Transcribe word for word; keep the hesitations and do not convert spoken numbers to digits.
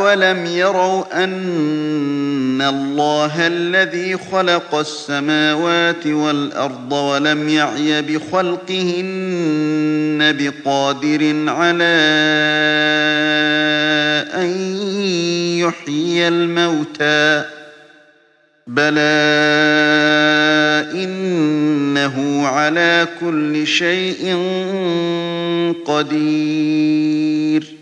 أَوَلَمْ يَرَوْا أَنَّ اللَّهَ الَّذِي خَلَقَ السَّمَاوَاتِ وَالْأَرْضَ وَلَمْ يَعْيَ بِخَلْقِهِنَّ بِقَادِرٍ عَلَىٰ أَن يُحْيِيَ الْمَوْتَىٰ ۚ بَلَىٰ إِنَّهُ عَلَىٰ كُلِّ شَيْءٍ قَدِيرٌ